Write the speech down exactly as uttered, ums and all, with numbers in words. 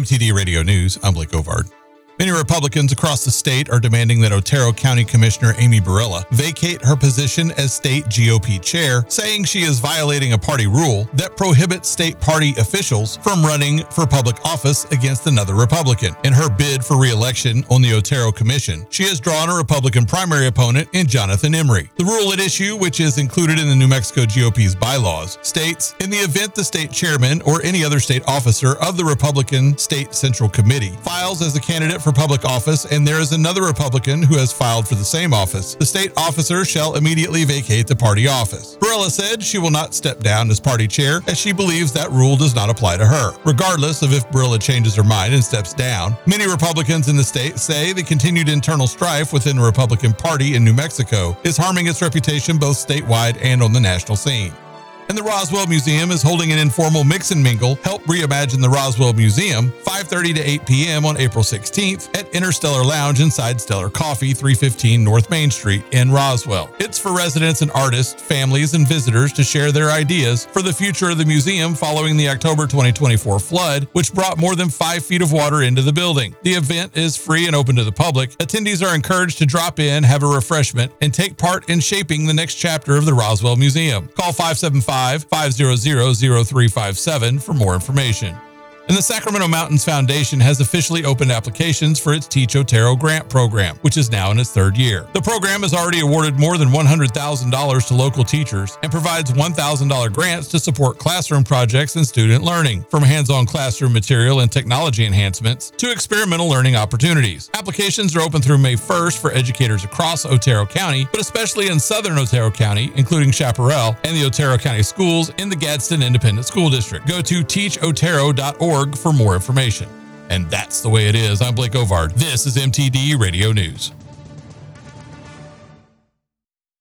M T D Radio News, I'm Blake Ovard. Many Republicans across the state are demanding that Otero County Commissioner Amy Barilla vacate her position as state G O P chair, saying she is violating a party rule that prohibits state party officials from running for public office against another Republican. In her bid for re-election on the Otero Commission, she has drawn a Republican primary opponent in Jonathan Emery. The rule at issue, which is included in the New Mexico G O P's bylaws, states, in the event the state chairman or any other state officer of the Republican State Central Committee files as a candidate for public office and there is another Republican who has filed for the same office, the state officer shall immediately vacate the party office. Barilla said she will not step down as party chair as she believes that rule does not apply to her. Regardless of if Barilla changes her mind and steps down, many Republicans in the state say the continued internal strife within the Republican Party in New Mexico is harming its reputation both statewide and on the national scene. And the Roswell Museum is holding an informal mix and mingle, Help Reimagine the Roswell Museum, five thirty to eight p.m. on April sixteenth at Interstellar Lounge inside Stellar Coffee, three fifteen North Main Street in Roswell. It's for residents and artists, families, and visitors to share their ideas for the future of the museum following the October twenty twenty-four flood, which brought more than five feet of water into the building. The event is free and open to the public. Attendees are encouraged to drop in, have a refreshment, and take part in shaping the next chapter of the Roswell Museum. Call five seven five, five hundred, zero three five seven for more information. And the Sacramento Mountains Foundation has officially opened applications for its Teach Otero grant program, which is now in its third year. The program has already awarded more than one hundred thousand dollars to local teachers and provides one thousand dollars grants to support classroom projects and student learning, from hands-on classroom material and technology enhancements to experimental learning opportunities. Applications are open through May first for educators across Otero County, but especially in southern Otero County, including Chaparral and the Otero County Schools in the Gadsden Independent School District. Go to teach otero dot org for more information. And that's the way it is. I'm Blake Ovard. This is M T D Radio News.